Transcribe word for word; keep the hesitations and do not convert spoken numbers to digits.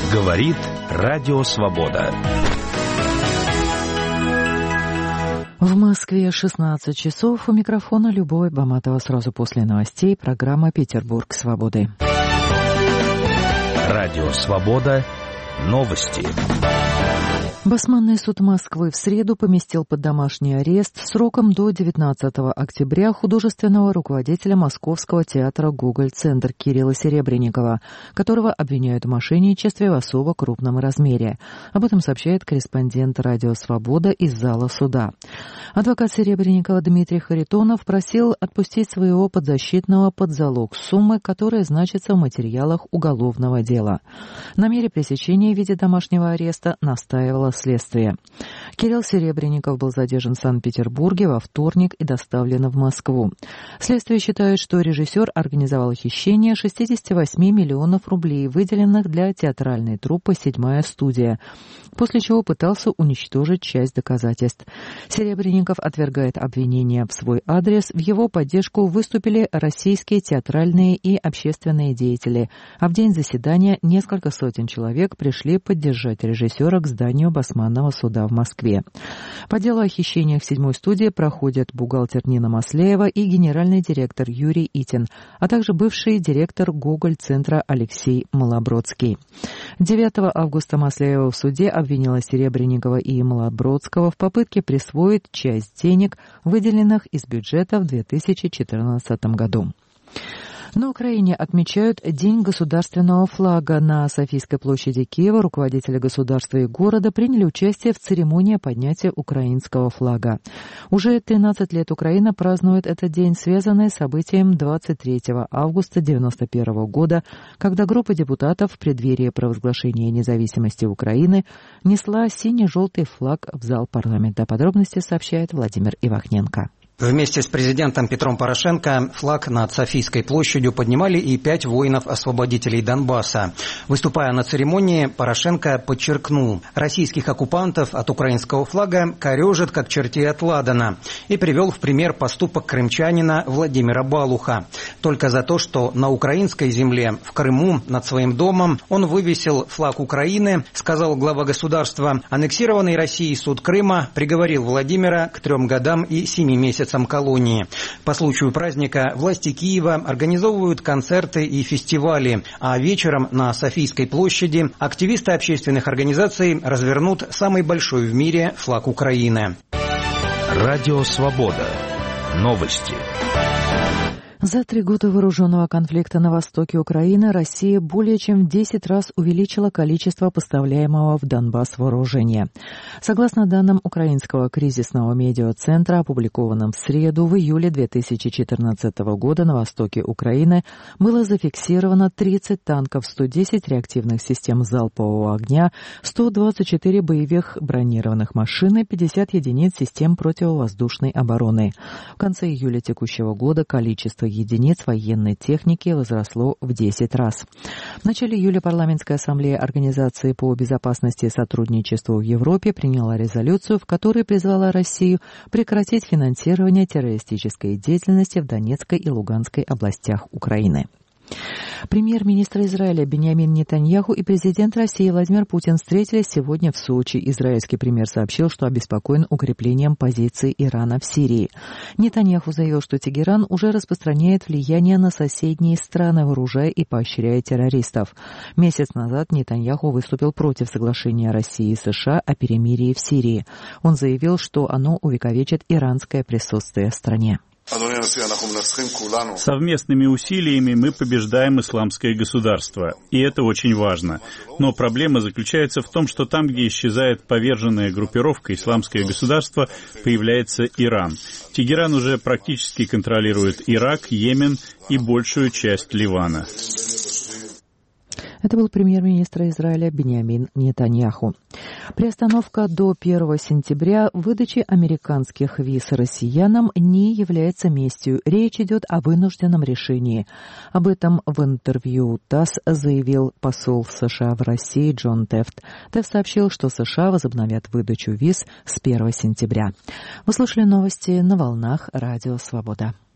Говорит Радио Свобода. В Москве шестнадцать часов. У микрофона Любовь Баматова. Сразу после новостей программа «Петербург свободы». Радио Свобода. Новости. Басманный суд Москвы в среду поместил под домашний арест сроком до девятнадцатого октября художественного руководителя Московского театра «Гоголь-центр» Кирилла Серебренникова, которого обвиняют в мошенничестве в особо крупном размере. Об этом сообщает корреспондент «Радио Свобода» из зала суда. Адвокат Серебренникова Дмитрий Харитонов просил отпустить своего подзащитного под залог суммы, которая значится в материалах уголовного дела. На мере пресечения в виде домашнего ареста настаивала следствие. Кирилл Серебренников был задержан в Санкт-Петербурге во вторник и доставлен в Москву. Следствие считает, что режиссер организовал хищение шестьдесят восемь миллионов рублей, выделенных для театральной труппы «Седьмая студия», после чего пытался уничтожить часть доказательств. Серебренников отвергает обвинения в свой адрес. В его поддержку выступили российские театральные и общественные деятели, а в день заседания несколько сотен человек пришли поддержать режиссера к зданию Басманного суда в Москве. По делу о хищениях в «Седьмой студии» проходят бухгалтер Нина Маслеева и генеральный директор Юрий Итин, а также бывший директор «Гоголь-центра» Алексей Малобродский. девятого августа Маслеева в суде обвинила Серебренникова и Малобродского в попытке присвоить часть денег, выделенных из бюджета в две тысячи четырнадцатом году. На Украине отмечают День государственного флага. На Софийской площади Киева руководители государства и города приняли участие в церемонии поднятия украинского флага. Уже тринадцать лет Украина празднует этот день, связанный с событием двадцать третьего августа девяносто первого года, когда группа депутатов в преддверии провозглашения независимости Украины несла синий-желтый флаг в зал парламента. Подробности сообщает Владимир Ивахненко. Вместе с президентом Петром Порошенко флаг над Софийской площадью поднимали и пять воинов-освободителей Донбасса. Выступая на церемонии, Порошенко подчеркнул, российских оккупантов от украинского флага корежат как чертей от ладана, и привел в пример поступок крымчанина Владимира Балуха. Только за то, что на украинской земле, в Крыму, над своим домом, он вывесил флаг Украины, сказал глава государства. Аннексированный Россией суд Крыма приговорил Владимира к трем годам и семи месяцам колонии. По случаю праздника власти Киева организовывают концерты и фестивали, а вечером на Софийской площади активисты общественных организаций развернут самый большой в мире флаг Украины. Радио Свобода. Новости. За три года вооруженного конфликта на востоке Украины Россия более чем в десять раз увеличила количество поставляемого в Донбасс вооружения. Согласно данным Украинского кризисного медиацентра, опубликованным в среду, в июле две тысячи четырнадцатого года на востоке Украины было зафиксировано тридцать танков, сто десять реактивных систем залпового огня, сто двадцать четыре боевых бронированных машин и пятьдесят единиц систем противовоздушной обороны. В конце июля текущего года количество единиц военной техники возросло в десять раз. В начале июля Парламентская ассамблея Организации по безопасности и сотрудничеству в Европе приняла резолюцию, в которой призвала Россию прекратить финансирование террористической деятельности в Донецкой и Луганской областях Украины. Премьер-министр Израиля Биньямин Нетаньяху и президент России Владимир Путин встретились сегодня в Сочи. Израильский премьер сообщил, что обеспокоен укреплением позиций Ирана в Сирии. Нетаньяху заявил, что Тегеран уже распространяет влияние на соседние страны, вооружая и поощряя террористов. Месяц назад Нетаньяху выступил против соглашения России и США о перемирии в Сирии. Он заявил, что оно увековечит иранское присутствие в стране. Совместными усилиями мы побеждаем исламское государство, и это очень важно. Но проблема заключается в том, что там, где исчезает поверженная группировка исламское государство, появляется Иран. Тегеран уже практически контролирует Ирак, Йемен и большую часть Ливана. Это был премьер-министр Израиля Биньямин Нетаньяху. Приостановка до первого сентября выдачи американских виз россиянам не является местью. Речь идет о вынужденном решении. Об этом в интервью ТАСС заявил посол США в России Джон Тефт. Тефт сообщил, что США возобновят выдачу виз с первого сентября. Вы слушали новости на волнах Радио Свобода.